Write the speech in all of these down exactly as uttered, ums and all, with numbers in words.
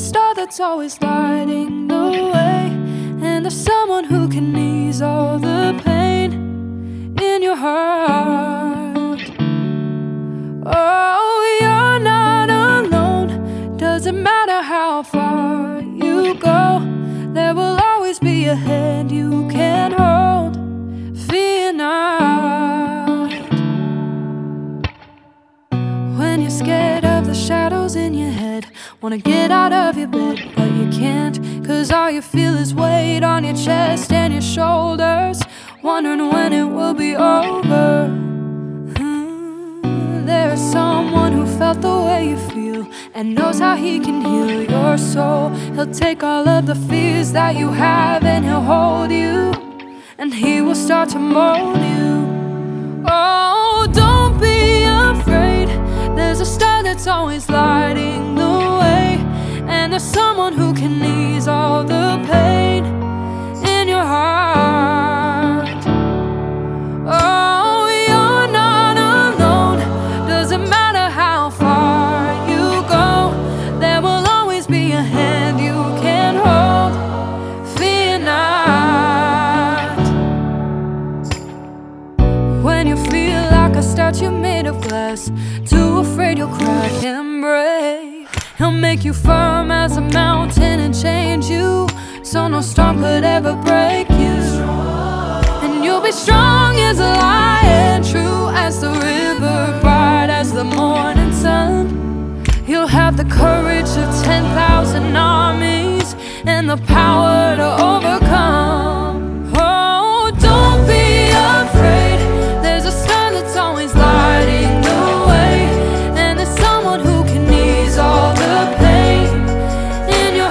star that's always lighting the way, and there's someone who can ease all the pain in your heart. Oh, you're not alone. Doesn't matter how far you go, there will always be a hand you can hold. Fear not. When you're scared of the shadows in your head, wanna get out of your bed, but you can't, 'cause all you feel is weight on your chest and your shoulders, wondering when it will be over. hmm. There is someone who felt the way you feel and knows how he can heal your soul. He'll take all of the fears that you have and he'll hold you, and he will start to mold you. Oh, don't be afraid. There's a star that's always lighting the way, and there's someone who can ease all the pain in your heart. Oh, you're not alone. Doesn't matter how far you go, there will always be a hand you can hold. Fear not. When you feel like a statue made of glass, too afraid you'll crack and break, he'll make you firm as a mountain and change you, so no storm could ever break you. And you'll be strong as a lion, true as the river, bright as the morning sun. You'll have the courage of ten thousand armies and the power to overcome. Oh, don't be afraid. There's a star that's always lighting the way, and there's someone who can ease all the pain in your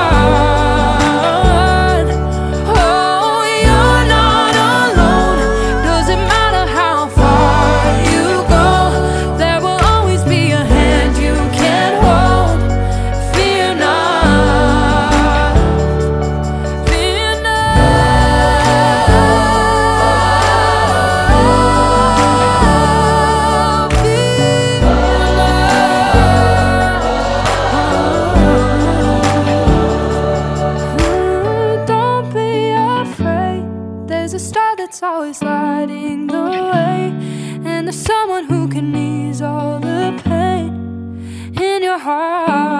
heart. Oh, you're not alone. Doesn't matter how far you go, there will always be a hand you can hold. Fear not. Fear not. Don't be afraid. There's a star that's always lighting the way, and there's someone who can ease all the pain in your heart.